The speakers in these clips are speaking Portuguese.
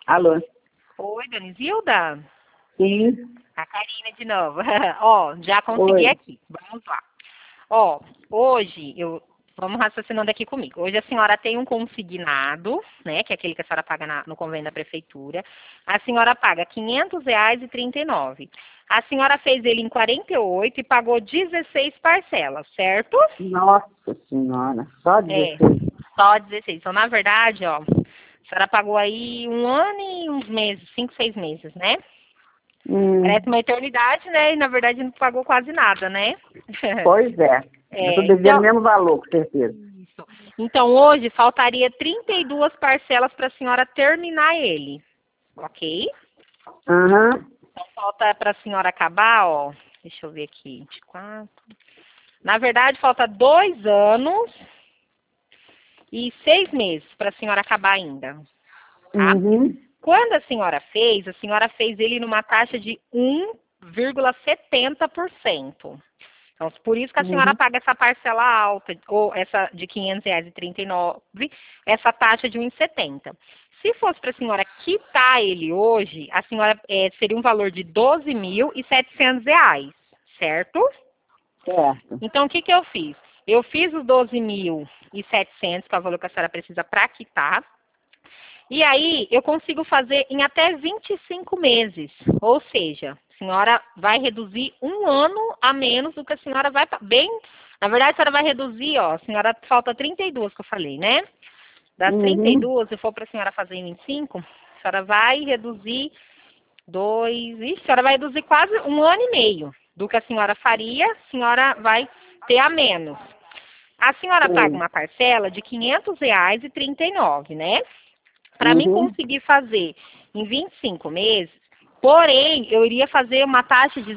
Alô? Oi, Dona Isilda? Sim. A Karina de novo. Ó, já consegui Oi. aqui. Vamos lá. Ó, hoje vamos raciocinando aqui comigo. Hoje a senhora tem um consignado, né, que é aquele que a senhora paga no convênio da prefeitura. A senhora paga R$ 500,39. A senhora fez ele em 48 e pagou 16 parcelas, certo? Nossa Senhora, só É, 16. só 16. Então, na verdade, ó, a senhora pagou aí 1 ano e uns meses, 5, 6 meses, né? Parece uma eternidade, né? E na verdade não pagou quase nada, né? Pois é. Eu estou devendo o Então, mesmo valor, com certeza. isso. Então hoje faltaria 32 parcelas para a senhora terminar ele, ok? Aham. Então falta para a senhora acabar, ó. Deixa eu ver aqui, 24. Na verdade falta 2 anos e 6 meses para a senhora acabar ainda, tá? Uhum. Quando a senhora fez ele numa taxa de 1,70%. Então, por isso que a senhora Uhum. paga essa parcela alta, ou essa de R$ 500,39, essa taxa de 1,70. Se fosse para a senhora quitar ele hoje, a senhora seria um valor de R$ 12.700, certo? Certo. Então, o que eu fiz? Eu fiz os 12.700, que é o valor que a senhora precisa para quitar. E aí, eu consigo fazer em até 25 meses. Ou seja, a senhora vai reduzir 1 ano a menos do que a senhora vai... Na verdade, a senhora vai reduzir, ó, a senhora falta 32 que eu falei, né? Das Uhum. 32, se for para a senhora fazer em 25, a senhora vai reduzir a senhora vai reduzir quase 1 ano e meio do que a senhora faria, a senhora vai ter a menos. A senhora paga Sim. uma parcela de R$ 500,39, né? Para mim Uhum. conseguir fazer em 25 meses, porém, eu iria fazer uma taxa de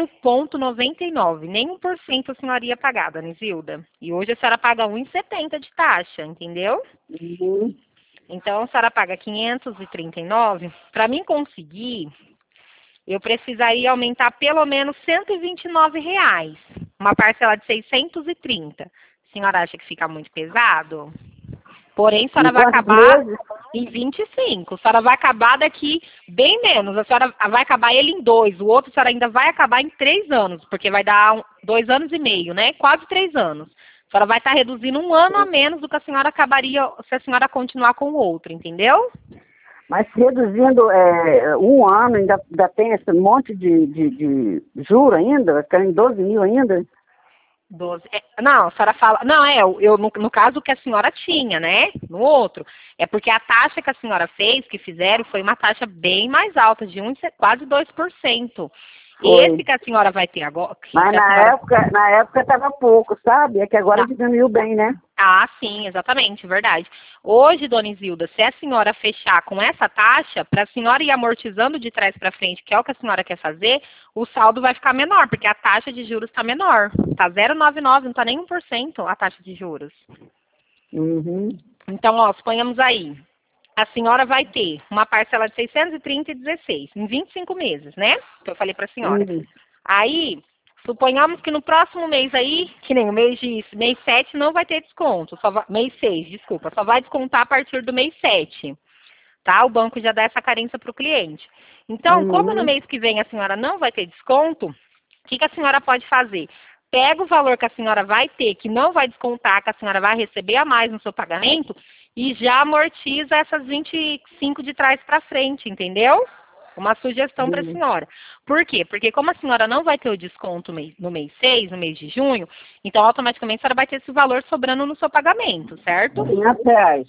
0,99. Nem 1% a senhora ia pagar, dona Isilda. E hoje a senhora paga 1,70 de taxa, entendeu? Uhum. Então, a senhora paga 539. Para mim conseguir, eu precisaria aumentar pelo menos R$ 129. Uma parcela de 630. A senhora acha que fica muito pesado? Porém, a Em senhora vai quantos acabar meses? em 25. A senhora vai acabar daqui bem menos. A senhora vai acabar ele em 2. O outro a senhora ainda vai acabar em 3 anos, porque vai dar 2 anos e meio, né? Quase 3 anos. A senhora vai estar reduzindo 1 ano a menos do que a senhora acabaria se a senhora continuar com o outro, entendeu? Mas reduzindo 1 ano, ainda tem esse monte de juro ainda? Vai ficar em 12 mil ainda? 12. Não, a senhora fala. Não, no caso que a senhora tinha, né? No outro. É porque a taxa que a senhora fez, que fizeram, foi uma taxa bem mais alta, de quase 2%. Foi. Esse que a senhora vai ter agora. Mas Que a senhora. na época estava pouco, sabe? É que agora Não. diminuiu bem, né? Ah, sim, exatamente, verdade. Hoje, dona Isilda, se a senhora fechar com essa taxa, para a senhora ir amortizando de trás para frente, que é o que a senhora quer fazer, o saldo vai ficar menor, porque a taxa de juros está menor. Está 0,99, não está nem 1% a taxa de juros. Uhum. Então, ó, suponhamos aí, a senhora vai ter uma parcela de 630,16 em 25 meses, né? Que eu falei para a senhora. Uhum. Aí, suponhamos que no próximo mês aí, que nem o mês 7 não vai ter desconto, mês 6, desculpa, só vai descontar a partir do mês 7, tá? O banco já dá essa carência para o cliente. Então, como no Uhum. mês que vem a senhora não vai ter desconto, o que a senhora pode fazer? Pega o valor que a senhora vai ter, que não vai descontar, que a senhora vai receber a mais no seu pagamento, e já amortiza essas 25 de trás para frente, entendeu? Uma sugestão para a Uhum. senhora. Por quê? Porque como a senhora não vai ter o desconto no mês 6, no mês de junho, então automaticamente a senhora vai ter esse valor sobrando no seu pagamento, certo? R$ 500.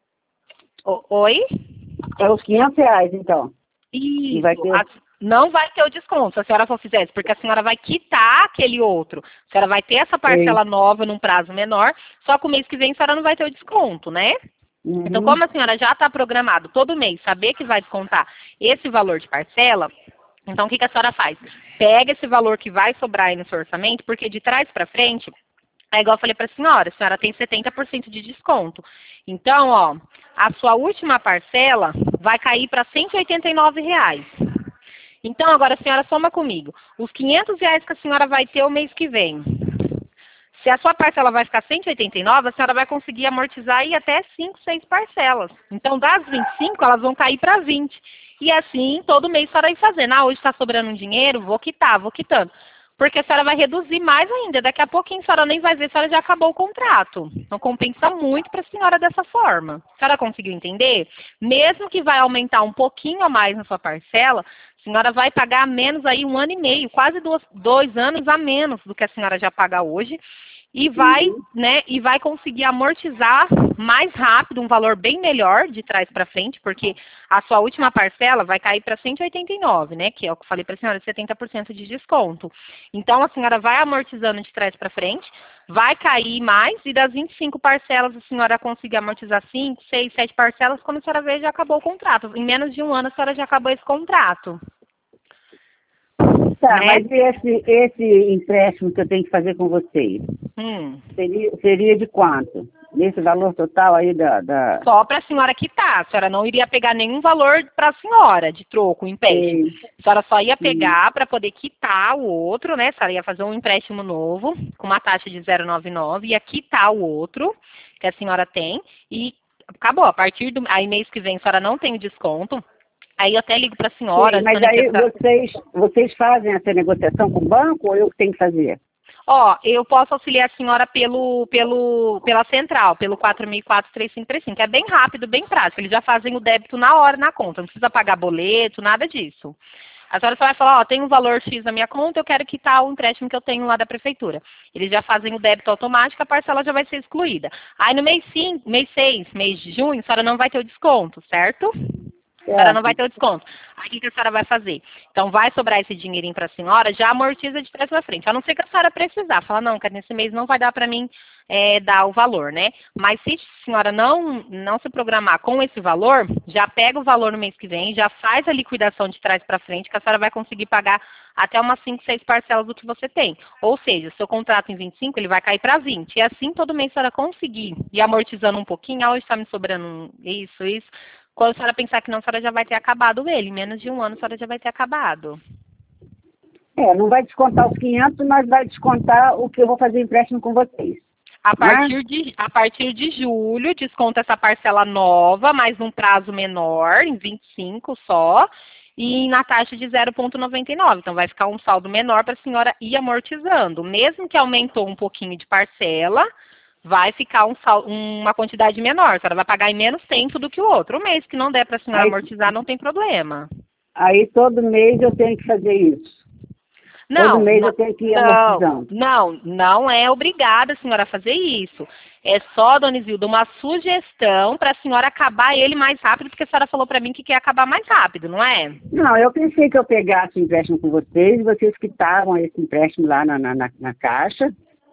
Oi? É os R$ 500, então. E vai Isso. ter. Não vai ter o desconto se a senhora for fizer isso, porque a senhora vai quitar aquele outro. A senhora vai ter essa Sei. parcela nova num prazo menor, só que o mês que vem a senhora não vai ter o desconto, né? Então, Uhum. como a senhora já está programado todo mês, saber que vai descontar esse valor de parcela, então o que a senhora faz? Pega esse valor que vai sobrar aí no seu orçamento, porque de trás para frente, é igual eu falei para a senhora tem 70% de desconto. Então, ó, a sua última parcela vai cair para R$ 189. Então, agora a senhora soma comigo. Os R$ 500 que a senhora vai ter o mês que vem. Se a sua parcela vai ficar 189, a senhora vai conseguir amortizar aí até 5, 6 parcelas. Então, das 25, elas vão cair para 20. E assim, todo mês a senhora vai fazendo. Ah, hoje está sobrando um dinheiro, vou quitar, vou quitando. Porque a senhora vai reduzir mais ainda. Daqui a pouquinho a senhora nem vai ver, a senhora já acabou o contrato. Então compensa muito para a senhora dessa forma. A senhora conseguiu entender? Mesmo que vai aumentar um pouquinho a mais na sua parcela, a senhora vai pagar menos aí 1 ano e meio, quase 2 anos a menos do que a senhora já paga hoje. E vai, né, e vai conseguir amortizar mais rápido, um valor bem melhor de trás para frente, porque a sua última parcela vai cair para 189, né, que é o que eu falei para a senhora, 70% de desconto. Então, a senhora vai amortizando de trás para frente, vai cair mais, e das 25 parcelas, a senhora conseguir amortizar 5, 6, 7 parcelas, quando a senhora vê, já acabou o contrato. Em menos de 1 ano, a senhora já acabou esse contrato. Tá, Né? mas esse empréstimo que eu tenho que fazer com vocês, seria de quanto? Nesse valor total aí da... Só para a senhora quitar. A senhora não iria pegar nenhum valor para a senhora de troco, empréstimo. A senhora só ia pegar para poder quitar o outro, né? A senhora ia fazer um empréstimo novo, com uma taxa de 0,99, ia quitar o outro que a senhora tem e acabou. A partir do... Aí mês que vem a senhora não tem o desconto. Aí eu até ligo para a senhora. Sim, mas aí vocês fazem essa negociação com o banco ou eu que tenho que fazer? Ó, eu posso auxiliar a senhora pela central, pelo 4004-3535. É bem rápido, bem prático. Eles já fazem o débito na hora na conta. Não precisa pagar boleto, nada disso. A senhora só vai falar, ó, tem um valor X na minha conta, eu quero quitar o empréstimo que eu tenho lá da prefeitura. Eles já fazem o débito automático, a parcela já vai ser excluída. Aí no mês 5, mês 6, mês de junho, a senhora não vai ter o desconto, certo? A senhora não vai ter o desconto. Aí o que a senhora vai fazer? Então, vai sobrar esse dinheirinho para a senhora, já amortiza de trás para frente. A não ser que a senhora precisar. Fala, não, cara, nesse mês não vai dar para mim dar o valor, né? Mas se a senhora não se programar com esse valor, já pega o valor no mês que vem, já faz a liquidação de trás para frente, que a senhora vai conseguir pagar até umas 5, 6 parcelas do que você tem. Ou seja, seu contrato em 25, ele vai cair para 20. E assim, todo mês a senhora conseguir ir amortizando um pouquinho, hoje está me sobrando isso. Quando a senhora pensar que não, a senhora já vai ter acabado ele. Em menos de 1 ano, a senhora já vai ter acabado. Não vai descontar os 500, mas vai descontar o que eu vou fazer empréstimo com vocês. A partir de julho, desconta essa parcela nova, mas num prazo menor, em 25 só, e na taxa de 0,99. Então, vai ficar um saldo menor para a senhora ir amortizando. Mesmo que aumentou um pouquinho de parcela, vai ficar uma quantidade menor. A senhora vai pagar em menos tempo do que o outro. O mês que não der para a senhora amortizar, não tem problema. Aí, todo mês eu tenho que fazer isso? Não, todo mês eu tenho que ir amortizando? Não é obrigada a senhora a fazer isso. É só, dona Isilda, uma sugestão para a senhora acabar ele mais rápido, porque a senhora falou para mim que quer acabar mais rápido, não é? Não, eu pensei que eu pegasse o empréstimo com vocês, e vocês quitavam esse empréstimo lá na caixa,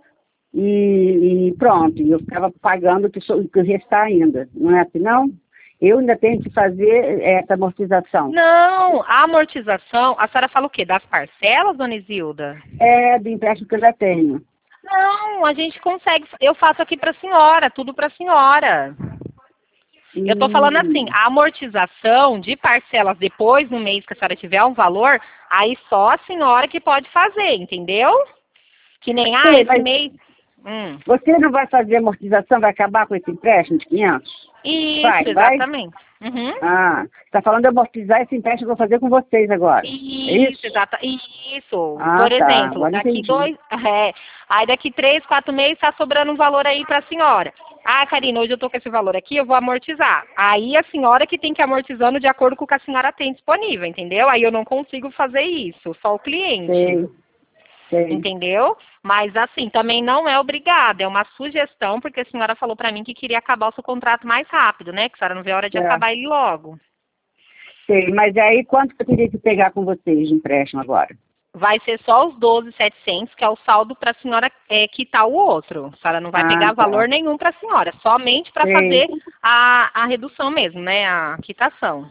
e pronto, eu ficava pagando o que restar ainda. Não é assim, não? Eu ainda tenho que fazer essa amortização. Não, a amortização, a senhora fala o quê? Das parcelas, dona Isilda? Do empréstimo que eu já tenho. Não, a gente consegue, eu faço aqui para a senhora, tudo para a senhora. Eu estou falando assim, a amortização de parcelas depois, no mês que a senhora tiver um valor, aí só a senhora que pode fazer, entendeu? Que nem, esse mês... Você não vai fazer amortização, vai acabar com esse empréstimo de 500? Isso, exatamente. Uhum. Está falando de amortizar esse empréstimo que eu vou fazer com vocês agora. Isso, Isso. Por exemplo, aí daqui 3, 4 meses está sobrando um valor aí para a senhora. Karina, hoje eu estou com esse valor aqui, eu vou amortizar. Aí a senhora que tem que ir amortizando de acordo com o que a senhora tem disponível, entendeu? Aí eu não consigo fazer isso, só o cliente. Sei. Entendeu? Mas assim, também não é obrigada, é uma sugestão, porque a senhora falou para mim que queria acabar o seu contrato mais rápido, né? Que a senhora não vê a hora de acabar ele logo. Sei, mas aí quanto que eu teria que pegar com vocês de empréstimo agora? Vai ser só os 12.700, que é o saldo para a senhora quitar o outro. A senhora não vai pegar valor nenhum para a senhora, somente para fazer a redução mesmo, né? A quitação.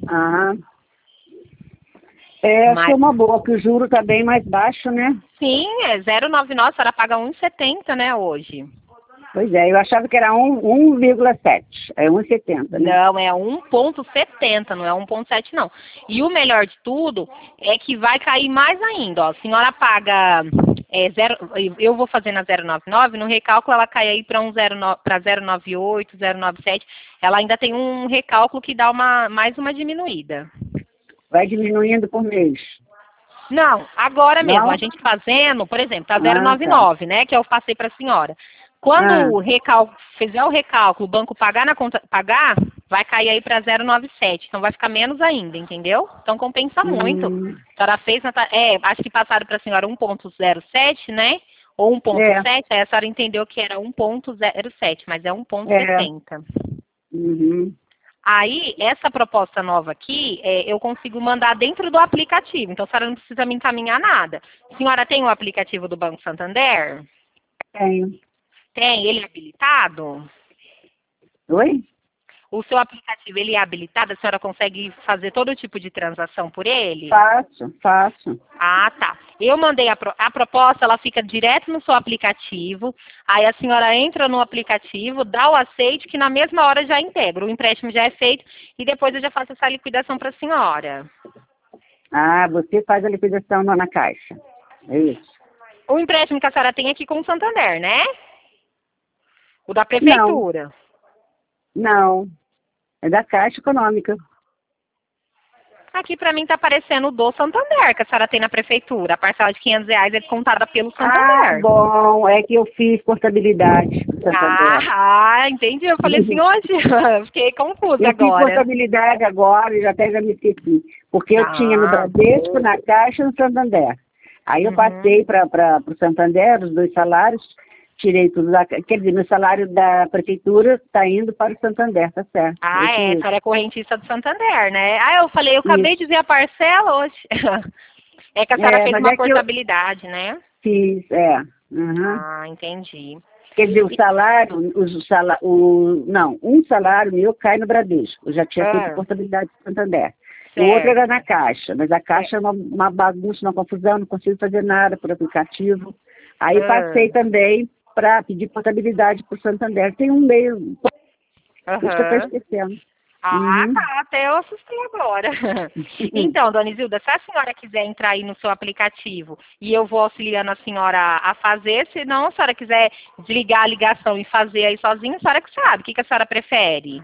Acho que é uma boa, que o juro está bem mais baixo, né? Sim, é 0,99, a senhora paga 1,70, né, hoje. Pois é, eu achava que era 1,7, é 1,70, né? Não, é 1,70, não é 1,7 não. E o melhor de tudo é que vai cair mais ainda, ó. A senhora paga eu vou fazer na 099, no recálculo ela cai aí para 098, 097. Ela ainda tem um recálculo que dá mais uma diminuída. Vai diminuindo por mês. Não, agora Não? mesmo, a gente fazendo, por exemplo, tá Tá. 099, né, que eu passei para a senhora. Quando o fizer o recálculo, o banco pagar na conta, vai cair aí para 097, então vai ficar menos ainda, entendeu? Então compensa muito. A senhora fez, acho que passaram para a senhora 1,07, né? Ou 1,7, aí a senhora entendeu que era 1,07, mas é 1,70. Uhum. Aí, essa proposta nova aqui, eu consigo mandar dentro do aplicativo. Então, a senhora não precisa me encaminhar nada. A senhora tem o aplicativo do Banco Santander? Tenho. Tem? Ele é habilitado? Oi? O seu aplicativo, ele é habilitado? A senhora consegue fazer todo tipo de transação por ele? Faço. Ah, tá. Eu mandei a proposta, ela fica direto no seu aplicativo. Aí a senhora entra no aplicativo, dá o aceite, que na mesma hora já integra. O empréstimo já é feito e depois eu já faço essa liquidação para a senhora. Ah, você faz a liquidação na Caixa. É isso? O empréstimo que a senhora tem aqui com o Santander, né? O da Não, prefeitura. não. É da Caixa Econômica. Aqui para mim tá aparecendo o do Santander, que a senhora tem na prefeitura. A parcela de R$ 500 é contada pelo Ah, Santander. bom. É que eu fiz portabilidade do Santander. Entendi. Eu falei assim, hoje fiquei confusa Eu fiz agora. portabilidade agora e até já me esqueci. Porque eu tinha no Bradesco, na Caixa e no Santander. Aí eu passei para o Santander, os 2 salários, tirei tudo da... Quer dizer, meu salário da prefeitura está indo para o Santander, tá certo? A senhora é correntista do Santander, né? Eu falei, eu acabei de ver a parcela hoje. É que a senhora fez mas uma é que eu portabilidade, né? fiz, Uhum. Entendi. Quer dizer, o salário, não, um salário meu cai no Bradesco. Eu já tinha feito portabilidade do Santander. O outro era na Caixa, mas a Caixa é uma bagunça, uma confusão, não consigo fazer nada por aplicativo. Aí passei também para pedir portabilidade para o Santander. Tem um meio, acho que eu estou esquecendo. Tá, até eu assustei agora. Então, dona Isilda, se a senhora quiser entrar aí no seu aplicativo e eu vou auxiliando a senhora a fazer, se não, a senhora quiser desligar a ligação e fazer aí sozinha, a senhora que sabe. O que a senhora prefere?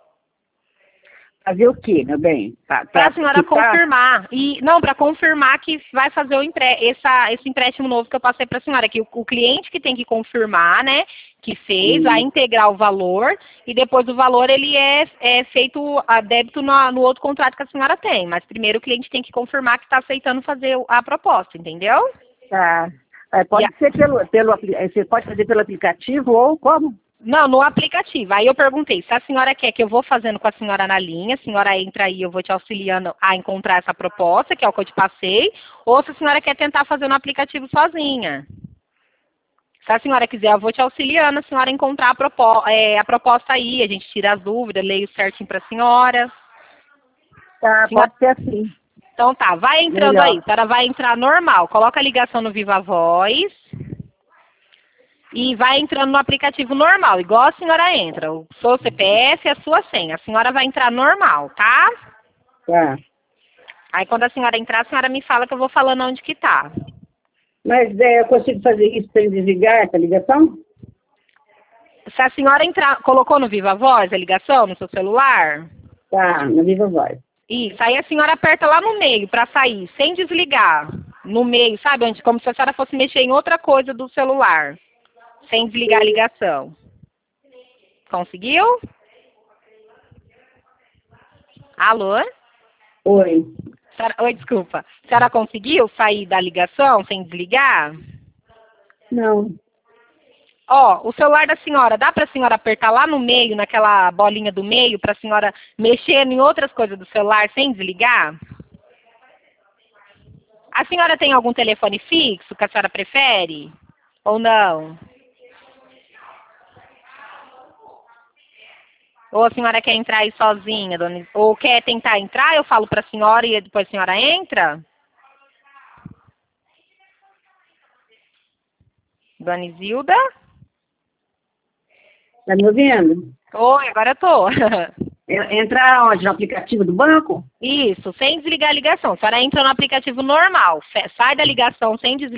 Fazer o quê, meu bem? Para a senhora confirmar. Para confirmar que vai fazer esse empréstimo novo que eu passei para a senhora. Que o cliente que tem que confirmar, né? Que fez, vai integrar o valor e depois o valor ele é feito a débito no outro contrato que a senhora tem. Mas primeiro o cliente tem que confirmar que está aceitando fazer a proposta, entendeu? Tá. Pode ser você pode fazer pelo aplicativo ou como? Não, no aplicativo. Aí eu perguntei, se a senhora quer que eu vou fazendo com a senhora na linha, a senhora entra aí, eu vou te auxiliando a encontrar essa proposta, que é o que eu te passei, ou se a senhora quer tentar fazer no aplicativo sozinha. Se a senhora quiser, eu vou te auxiliando, a senhora encontrar a proposta aí, a gente tira as dúvidas, leio certinho para a senhora. Tá, pode ser assim. Então tá, vai entrando aí, a senhora vai entrar normal, coloca a ligação no Viva Voz. E vai entrando no aplicativo normal, igual a senhora entra. O seu CPF e a sua senha. A senhora vai entrar normal, tá? Tá. Aí quando a senhora entrar, a senhora me fala que eu vou falando onde que tá. Mas eu consigo fazer isso sem desligar essa ligação? Se a senhora entrar, colocou no Viva Voz a ligação no seu celular? Tá, no Viva Voz. Isso, aí a senhora aperta lá no meio para sair, sem desligar. No meio, sabe onde? Como se a senhora fosse mexer em outra coisa do celular. Sem desligar a ligação. Conseguiu? Alô? Oi. Oi, desculpa. A senhora conseguiu sair da ligação sem desligar? Não. O celular da senhora, dá para a senhora apertar lá no meio, naquela bolinha do meio, para a senhora mexer em outras coisas do celular sem desligar? A senhora tem algum telefone fixo que a senhora prefere? Ou não? Ou a senhora quer entrar aí sozinha, dona? Ou quer tentar entrar, eu falo para a senhora e depois a senhora entra? Dona Isilda? Tá me ouvindo? Oi, agora eu tô. Entrar onde? No aplicativo do banco? Isso, sem desligar a ligação. A senhora entra no aplicativo normal, sai da ligação sem desligar.